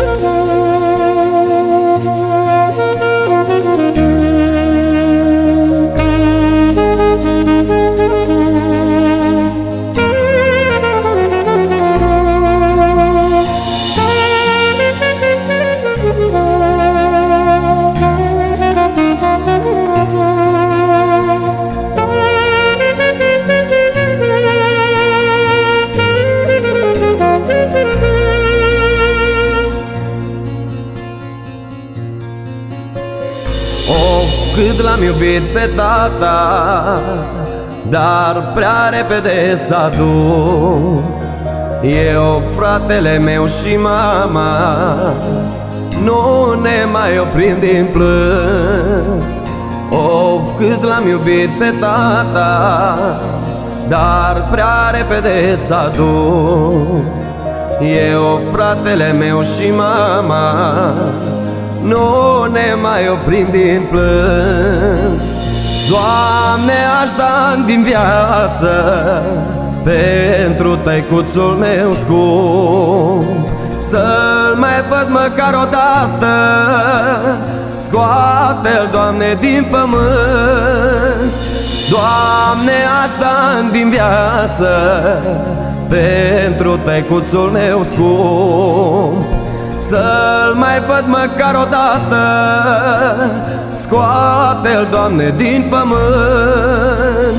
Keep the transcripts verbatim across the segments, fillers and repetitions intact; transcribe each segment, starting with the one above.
Cât l-am iubit pe tata, dar prea repede s-a dus. Eu, fratele meu și mama nu ne mai oprim din plâns. Of, cât l-am iubit pe tata, dar prea repede s-a dus. Eu, fratele meu și mama nu ne mai oprim din plâns. Doamne, aș da ani din viață pentru tăicuțul meu scump, să-l mai văd măcar o dată. Scoate-l, Doamne, din pământ. Doamne, aș da ani din viață pentru tăicuțul meu scump, să-l mai văd măcar o dată. Scoate-l, Doamne, din pământ.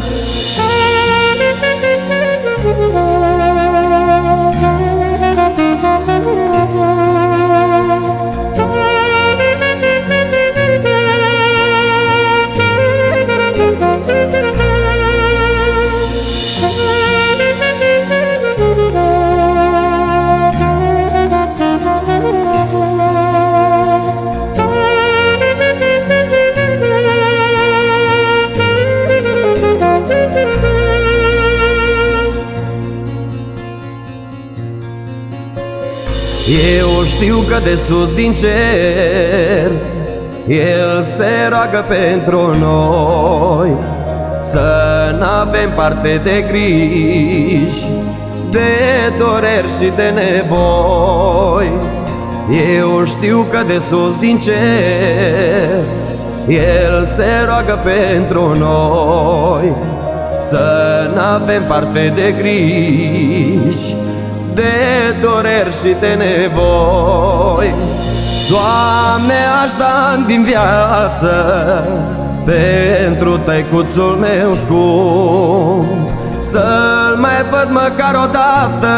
Eu știu că de sus din cer El se roagă pentru noi, să n-avem parte de griji, de doreri și de nevoi. Eu știu că de sus din cer El se roagă pentru noi, să n-avem parte de griji, de doreri și de nevoi. Doamne, aș da ani din viață pentru tăicuțul meu scump, să-l mai văd măcar o dată.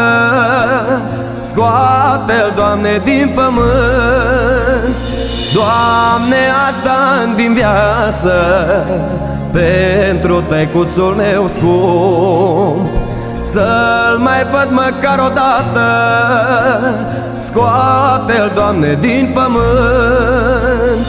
Scoate-l, Doamne, din pământ. Doamne, aș da ani din viață pentru tăicuțul meu scump, să-l mai văd măcar o dată. Scoate-l, Doamne, din pământ.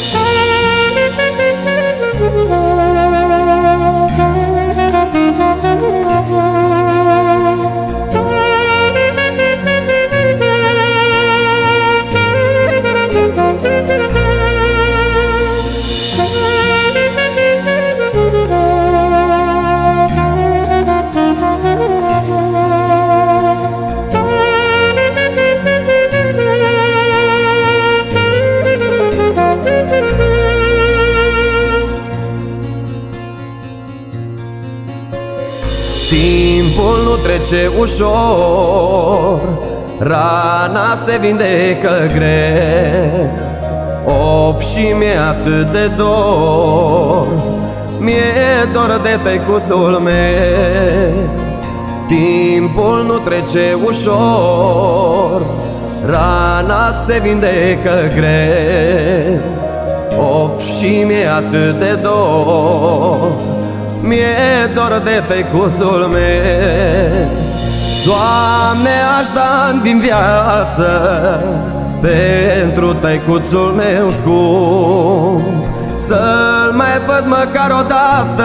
Timpul nu trece ușor, rana se vindecă greu. Of, și mi-e atât de dor, mi-e dor de tăicuțul meu. Timpul nu trece ușor, rana se vindecă greu. Of, și mi-e atât de dor, mi-e dor de tăicuțul meu. Doamne, aș da ani din viață pentru tăicuțul meu scump, să-l mai văd măcar o dată.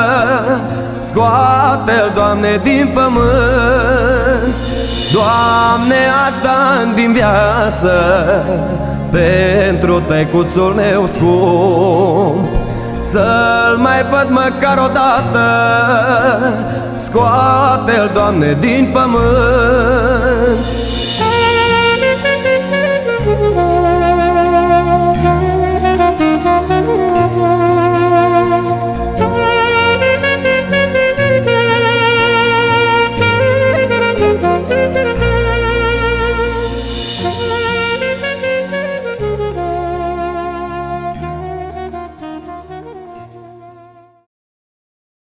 Scoate-l, Doamne, din pământ. Doamne, aș da ani din viață pentru tăicuțul meu scump, să-l mai văd măcar o dată. Scoate-l, Doamne, din pământ.